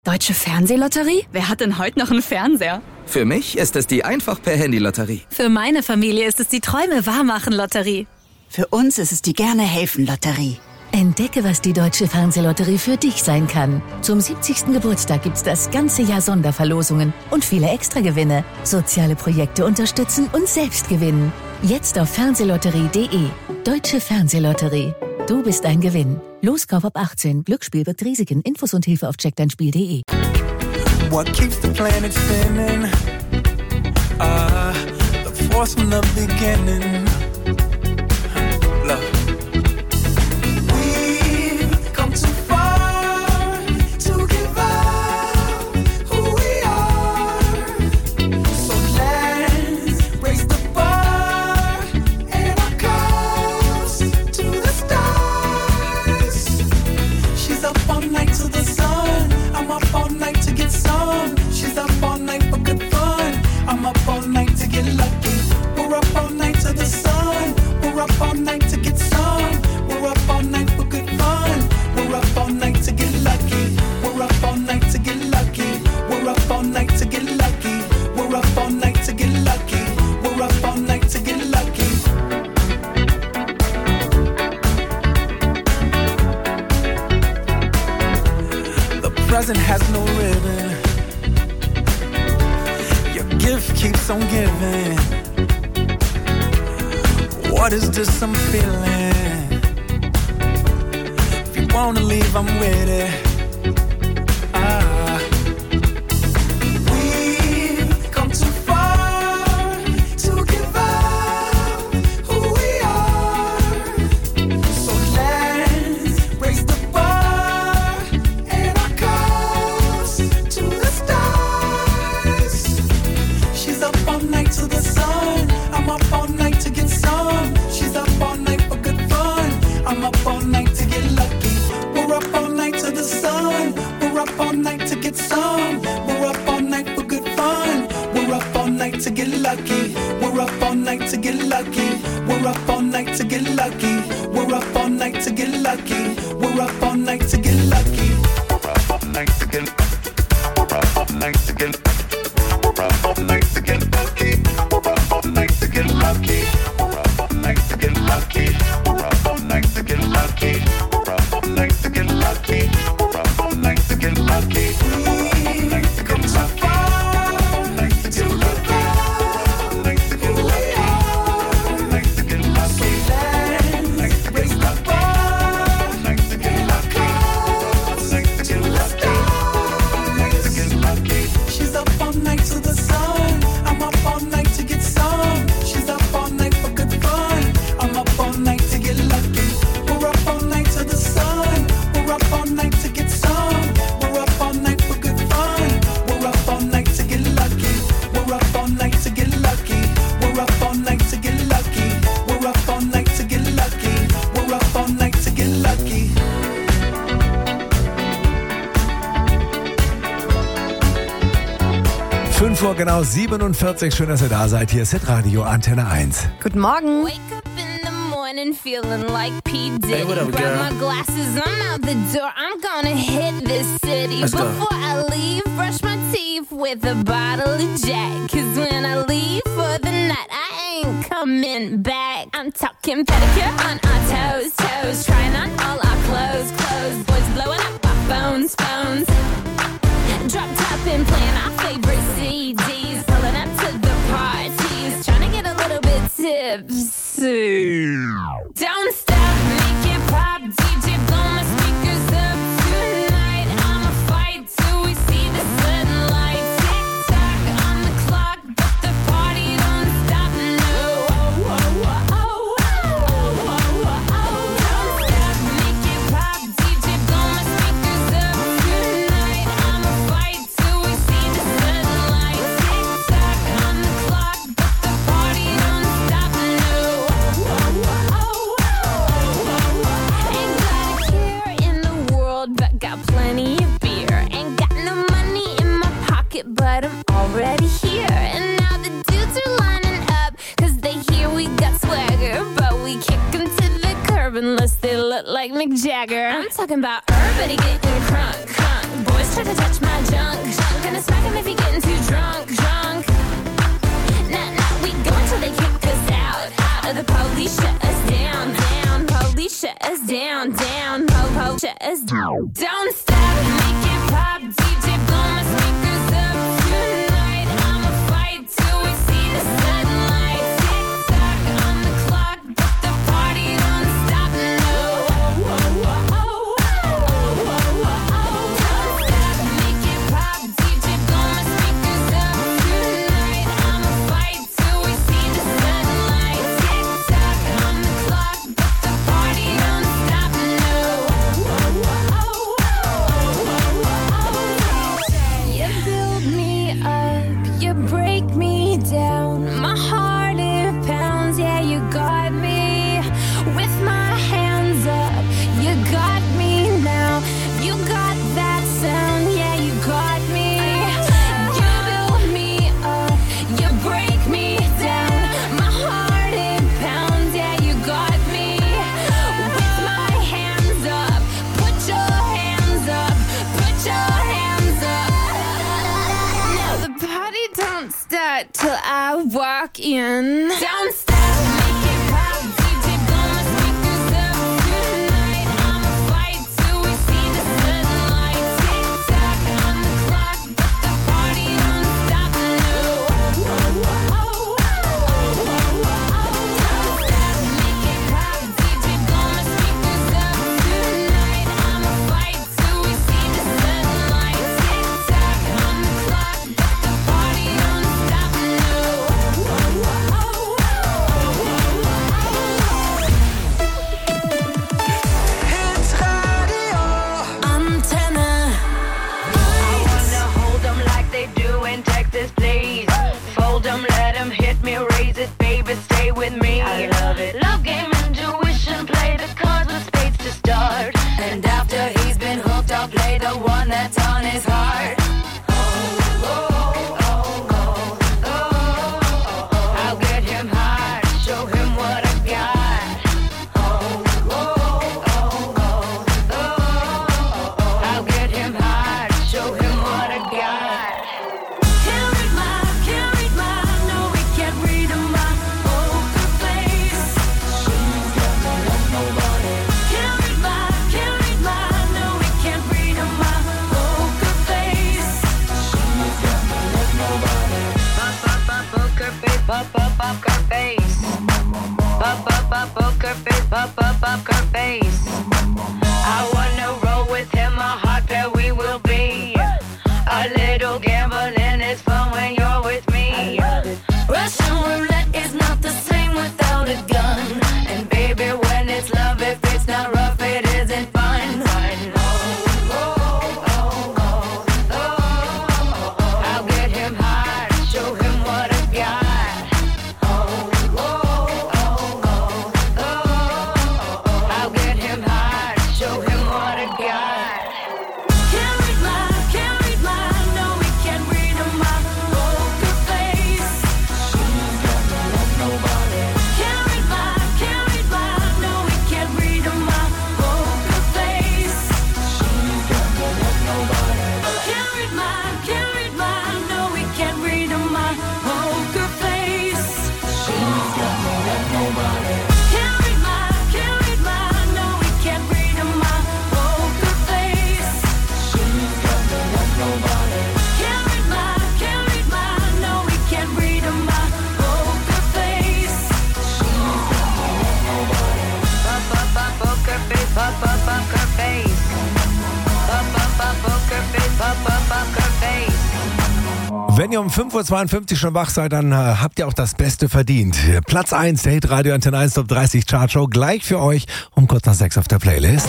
Deutsche Fernsehlotterie? Wer hat denn heute noch einen Fernseher? Für mich ist es die Einfach-per-Handy-Lotterie. Für meine Familie ist es die Träume-wahrmachen-Lotterie. Für uns ist es die Gerne-helfen-Lotterie. Entdecke, was die Deutsche Fernsehlotterie für dich sein kann. Zum 70. Geburtstag gibt's das ganze Jahr Sonderverlosungen und viele Extragewinne. Soziale Projekte unterstützen und selbst gewinnen. Jetzt auf fernsehlotterie.de. Deutsche Fernsehlotterie. Du bist ein Gewinn. Loskauf ab 18. Glücksspiel birgt Risiken. Infos und Hilfe auf checkdeinspiel.de. What keeps the planet spinning? The force from the beginning. Love. We've come too far to give up who we are. So let's raise the bar and our cups to the stars. She's up all night to the sun. I'm up all night to get some. She's up all night for good fun. I'm up all night to get lucky. We're up all night to the sun. We're up all night to get some. We're up all night for good fun. We're up all night to get lucky. We're up all night to get lucky. We're up all night to get lucky. We're up all night to get lucky. We're up all night to get lucky. The present has no ribbon. Your gift keeps on giving. What is this I'm feeling? If you wanna leave, I'm with it. We've come too far to give up who we are. So let's raise the bar and our cups to the stars. She's up all night to the sun. I'm up all night to get some. She's up all night for good fun. I'm up all night to get lucky. We're up all night to the sun. We're up all night to get some. We're up all night for good fun. We're up all night to get lucky. We're up all night to get lucky. We're up all night to get lucky. We're up all night to get lucky. We're up all night to get lucky. We're up all night to get. We're up all night to get. We're up all night to get lucky. We're up all night to get lucky. We're up all night to get lucky. We're up all night to get lucky. We're up all night to get lucky. We're up all night to get lucky. We've come so far to give up who we are. So let's raise the bar and our cups to the stars. She's up all night to the sun. I'm up all night to get some. She's up all night for good fun. I'm up all night to get lucky. We're up all night to the sun. We're up all night to get some. We're up all night for good fun. We're up all night to get lucky. We're up all night to get lucky. We're up all night to get lucky. We're up all night to get lucky. We're up all night to get lucky. 5 Uhr genau 47. Schön, dass ihr da seid. Hier ist Hitradio Antenne 1. Guten Morgen. Wake up in the morning feeling like P. Diddy. Hey, what up, Grab girl? my glasses, I'm out the door. I'm gonna hit this city. Let's go. Before I leave, brush my teeth with a bottle of Jack. 'Cause when I leave for the night, I ain't coming back. I'm talking pedicure on our toes, toes. Trying on all our clothes, clothes. Boys blowing up our phones, phones. Drop top and playing our favorite CDs. Pulling up to the parties. Trying to get a little bit tipsy. Don't stop, make it pop. DJ, blow my speakers up tonight. I'ma fight till we see the sunlight. Tick tock on the clock, but the party don't stop. No. Oh, oh, oh, oh, oh, oh, oh. Don't stop, make it pop. DJ, blow my speakers up tonight. I'ma fight till we see the sunlight. Tick tock on the clock, but the party don't stop. No. Oh, oh, oh, oh, oh. Ain't got a care in the world, but got plenty of beer. Ain't got no money in my pocket, but I'm already here. And now the dudes are lining up, 'cause they hear we got swagger. But we kick 'em to the curb unless they look like Mick Jagger. I'm talking about everybody getting crunk, crunk. Boys try to touch my Don't stop, make it pop, DJ blow my speakers up tonight. I'ma fight till we see the sunlight. Tick tock on the clock, but the party don't stop. No. Don't stop, make it pop, DJ blow my speakers up tonight. I'ma fight till we see the sunlight. Tick tock on the clock, but the party don't stop. No. You build me up, you break me down. My heart it pounds, yeah, you got me. With my hands up, you got me now. You got that sound, yeah, you got me. You build me up, you break me down. My heart it pounds, yeah, you got me. With my hands up, put your hands up, put your hands up. Now the party don't start till I walk in. Don't stop, make it pop, DJ blow my speakers up tonight. I'ma fight till we see the sunlight. Tick tock on the clock, but the party don't stop. No. Don't stop, make it pop, DJ blow my speakers up tonight. I'ma fight till we see the sunlight. Tick tock on the clock, but the party don't stop. No. Hits Radio. Antenne. Hold them like they do in Texas, please. Fold them, let them hit me, raise it, baby, stay with me. I love it. Love game, intuition, play the cards with spades to start. And after he's been hooked, I'll play the one that's on his heart. I'll get him hard, show him what I got. I'll get him hard, show him what I got. Can't read my, no, we can't read my poker face. She's got me like nobody. Can't read my, no, we can't read my poker face. She's got me like nobody. Poker face, poker face. Poker face, poker face. I wanna roll with him, a hot pair we will be. A little gambling is fun when you're with me. Russian roulette is not the same without a gun. And baby, when it's love, if it's not rough, it isn't fun. I'll get him hard, show him what I got. I'll get him hard, show him what I got. Can't read my, no, we can't read my poker face. She's got me like nobody. Can't read my, no, we can't read my poker face. She's got me like nobody. Can't read my, no, we can't read my poker face. She's got me like nobody. Can't read my, no, we can't read my poker face. She's got me like nobody. Can't read my, no, we can't read my poker face. She's got me like nobody. Poker face, poker face. Poker face, poker face. Wenn ihr um 5.52 Uhr schon wach seid, dann habt ihr auch das Beste verdient. Platz 1 der Hitradio Antenne 1 Top 30 Chartshow gleich für euch um kurz nach 6 auf der Playlist.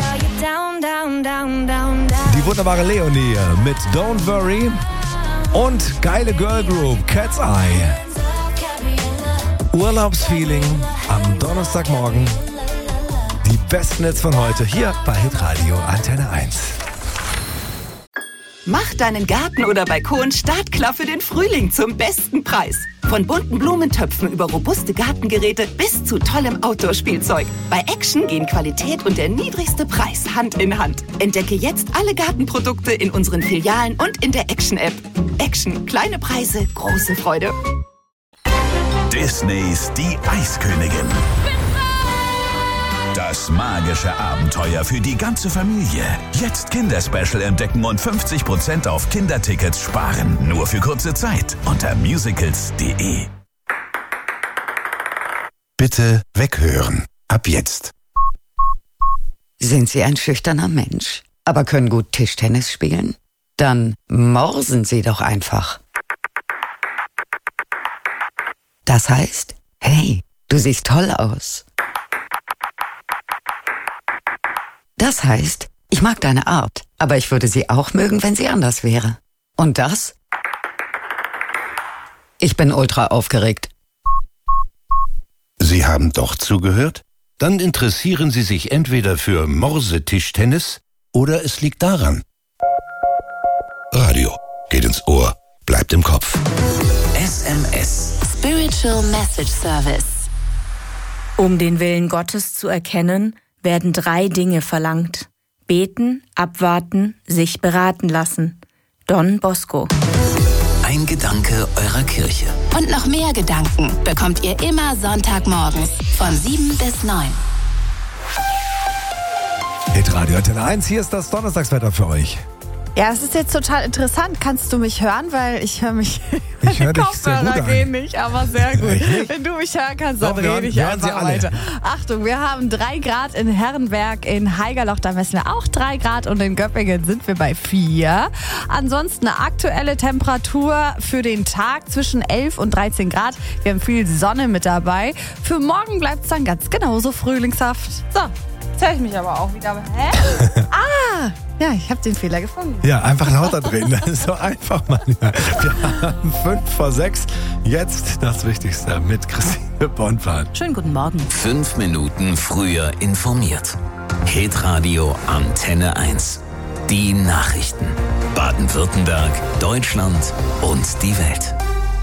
Die wunderbare Leonie mit Don't Worry und geile Girl Group Cat's Eye. Urlaubsfeeling am Donnerstagmorgen. Die besten Hits von heute hier bei Hitradio Antenne 1. Mach deinen Garten oder Balkon startklar für den Frühling zum besten Preis. Von bunten Blumentöpfen über robuste Gartengeräte bis zu tollem Outdoor-Spielzeug. Bei Action gehen Qualität und der niedrigste Preis Hand in Hand. Entdecke jetzt alle Gartenprodukte in unseren Filialen und in der Action-App. Action, kleine Preise, große Freude. Disneys Die Eiskönigin. Das Das magische Abenteuer für die ganze Familie. Jetzt Kinderspecial entdecken und 50% auf Kindertickets sparen. Nur für kurze Zeit unter musicals.de. Bitte weghören. Ab jetzt. Sind Sie ein schüchterner Mensch, aber können gut Tischtennis spielen? Dann morsen Sie doch einfach. Das heißt, hey, du siehst toll aus. Das heißt, ich mag deine Art, aber ich würde sie auch mögen, wenn sie anders wäre. Und das? Ich bin ultra aufgeregt. Sie haben doch zugehört? Dann interessieren Sie sich entweder für Morsetischtennis oder es liegt daran. Radio geht ins Ohr, bleibt im Kopf. SMS. Spiritual Message Service. Um den Willen Gottes zu erkennen, werden 3 Dinge verlangt. Beten, abwarten, sich beraten lassen. Don Bosco. Ein Gedanke eurer Kirche. Und noch mehr Gedanken bekommt ihr immer Sonntagmorgens von 7 bis 9. Hitradio Antenne 1, hier ist das Donnerstagswetter für euch. Ja, es ist jetzt total interessant. Kannst du mich hören? Weil ich höre mich... Ich höre dich sehr gut Kopfhörer an. gehen nicht, aber sehr gut. Echt? Wenn du mich hören kannst, dann Doch, rede ich hören Sie einfach alle. weiter. Achtung, wir haben 3 Grad in Herrenberg, in Haigerloch, da messen wir auch 3 Grad und in Göppingen sind wir bei 4. Ansonsten eine aktuelle Temperatur für den Tag zwischen 11 und 13 Grad. Wir haben viel Sonne mit dabei. Für morgen bleibt es dann ganz genauso frühlingshaft. So, jetzt höre ich mich aber auch wieder. Hä? Ja, ich habe den Fehler gefunden. Ja, einfach lauter drehen. Das ist so einfach, Mann. Wir haben 5:06. Jetzt das Wichtigste mit Christine Bonplan. Schönen guten Morgen. 5 Minuten früher informiert. Hitradio Antenne 1. Die Nachrichten. Baden-Württemberg, Deutschland und die Welt.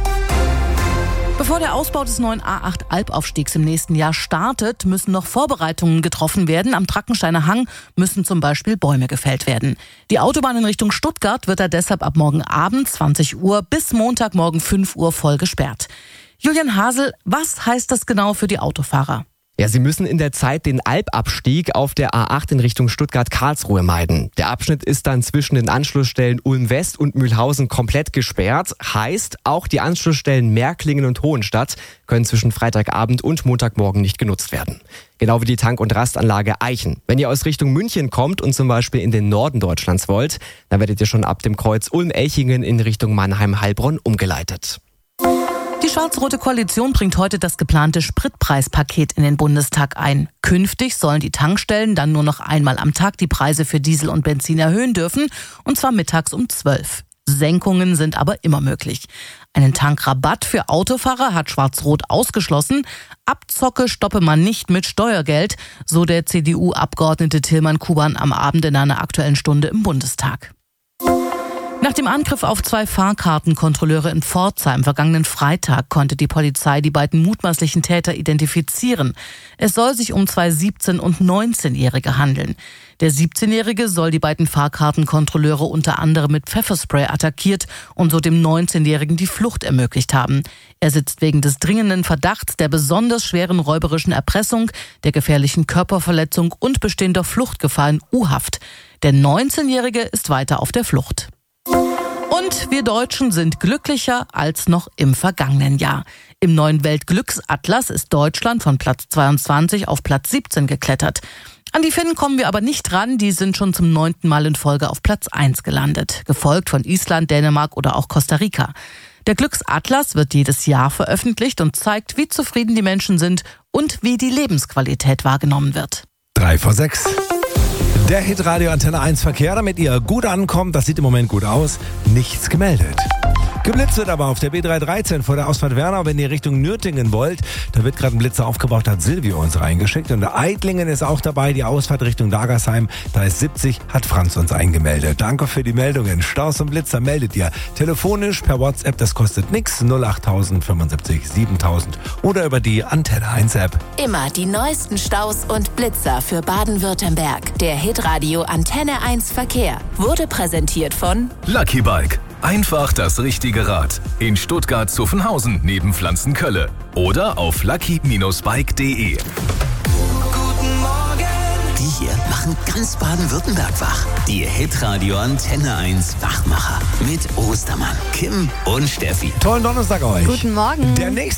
Bevor der Ausbau des neuen A8-Albaufstiegs im nächsten Jahr startet, müssen noch Vorbereitungen getroffen werden. Am Trackensteiner Hang müssen zum Beispiel Bäume gefällt werden. Die Autobahn in Richtung Stuttgart wird da deshalb ab morgen Abend 20 Uhr bis Montagmorgen 5 Uhr voll gesperrt. Julian Hasel, was heißt das genau für die Autofahrer? Ja, sie müssen in der Zeit den Albabstieg auf der A8 in Richtung Stuttgart-Karlsruhe meiden. Der Abschnitt ist dann zwischen den Anschlussstellen Ulm-West und Mühlhausen komplett gesperrt. Heißt, auch die Anschlussstellen Märklingen und Hohenstadt können zwischen Freitagabend und Montagmorgen nicht genutzt werden. Genau wie die Tank- und Rastanlage Eichen. Wenn ihr aus Richtung München kommt und zum Beispiel in den Norden Deutschlands wollt, dann werdet ihr schon ab dem Kreuz Ulm-Elchingen in Richtung Mannheim-Heilbronn umgeleitet. Die schwarz-rote Koalition bringt heute das geplante Spritpreispaket in den Bundestag ein. Künftig sollen die Tankstellen dann nur noch einmal am Tag die Preise für Diesel und Benzin erhöhen dürfen, und zwar mittags um 12. Senkungen sind aber immer möglich. Einen Tankrabatt für Autofahrer hat Schwarz-Rot ausgeschlossen. Abzocke stoppe man nicht mit Steuergeld, so der CDU-Abgeordnete Tilman Kuban am Abend in einer Aktuellen Stunde im Bundestag. Nach dem Angriff auf 2 Fahrkartenkontrolleure in Pforzheim vergangenen Freitag konnte die Polizei die beiden mutmaßlichen Täter identifizieren. Es soll sich um 2 17- und 19-Jährige handeln. Der 17-Jährige soll die beiden Fahrkartenkontrolleure unter anderem mit Pfefferspray attackiert und so dem 19-Jährigen die Flucht ermöglicht haben. Er sitzt wegen des dringenden Verdachts der besonders schweren räuberischen Erpressung, der gefährlichen Körperverletzung und bestehender Fluchtgefahr in U-Haft. Der 19-Jährige ist weiter auf der Flucht. Und wir Deutschen sind glücklicher als noch im vergangenen Jahr. Im neuen Weltglücksatlas ist Deutschland von Platz 22 auf Platz 17 geklettert. An die Finnen kommen wir aber nicht ran, die sind schon zum 9. Mal in Folge auf Platz 1 gelandet, gefolgt von Island, Dänemark oder auch Costa Rica. Der Glücksatlas wird jedes Jahr veröffentlicht und zeigt, wie zufrieden die Menschen sind und wie die Lebensqualität wahrgenommen wird. 5:06. Der Hitradio Antenne 1 Verkehr, damit ihr gut ankommt, das sieht im Moment gut aus, nichts gemeldet. Geblitzt wird aber auf der B313 vor der Ausfahrt Wernau, wenn ihr Richtung Nürtingen wollt. Da wird gerade ein Blitzer aufgebaut, hat Silvio uns reingeschickt. Und der Eitlingen ist auch dabei, die Ausfahrt Richtung Dagersheim. Da ist 70, hat Franz uns eingemeldet. Danke für die Meldungen. Staus und Blitzer meldet ihr telefonisch per WhatsApp, das kostet nix, 08000 75 7000 oder über die Antenne 1 App. Immer die neuesten Staus und Blitzer für Baden-Württemberg. Der Hitradio Antenne 1 Verkehr wurde präsentiert von Lucky Bike. Einfach das richtige Rad. In Stuttgart-Zuffenhausen neben Pflanzenkölle. Oder auf lucky-bike.de. Guten Morgen, ganz Baden-Württemberg wach. Die Hitradio Antenne 1 Wachmacher mit Ostermann, Kim und Steffi. Tollen Donnerstag euch. Guten Morgen. Der nächste